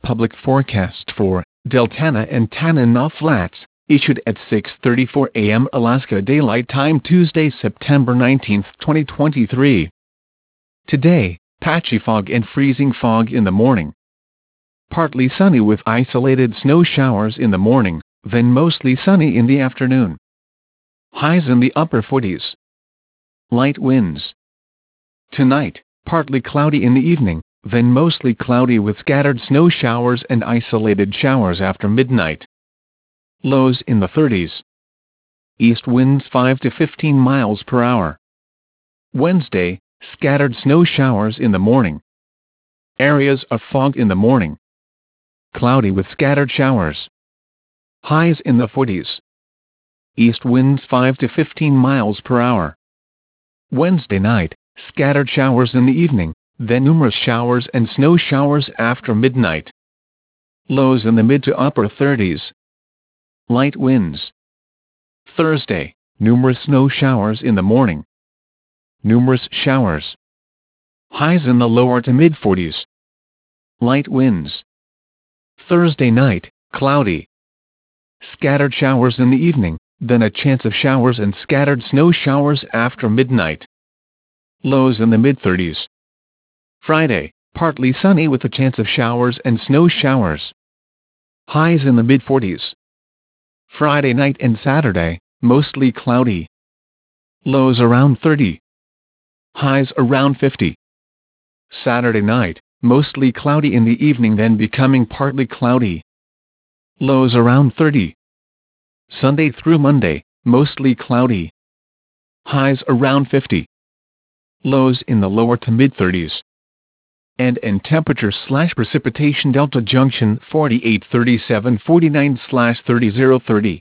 Public forecast for Deltana and Tanana Flats, issued at 6:34 a.m. Alaska Daylight Time Tuesday, September 19, 2023. Today, patchy fog and freezing fog in the morning. Partly sunny with isolated snow showers in the morning, then mostly sunny in the afternoon. Highs in the upper 40s. Light winds. Tonight, partly cloudy in the evening, then mostly cloudy with scattered snow showers and isolated showers after midnight. Lows in the 30s. East winds 5 to 15 miles per hour. Wednesday, scattered snow showers in the morning. Areas of fog in the morning. Cloudy with scattered showers. Highs in the 40s. East winds 5 to 15 miles per hour. Wednesday night, scattered showers in the evening, then numerous showers and snow showers after midnight. Lows in the mid to upper 30s. Light winds. Thursday, numerous snow showers in the morning. Numerous showers. Highs in the lower to mid 40s. Light winds. Thursday night, cloudy. Scattered showers in the evening, then a chance of showers and scattered snow showers after midnight. Lows in the mid 30s. Friday, partly sunny with a chance of showers and snow showers. Highs in the mid 40s. Friday night and Saturday, mostly cloudy. Lows around 30. Highs around 50. Saturday night, mostly cloudy in the evening then becoming partly cloudy. Lows around 30. Sunday through Monday, mostly cloudy. Highs around 50. Lows in the lower to mid 30s. And temperature/precipitation Delta Junction 4837-49/30 030.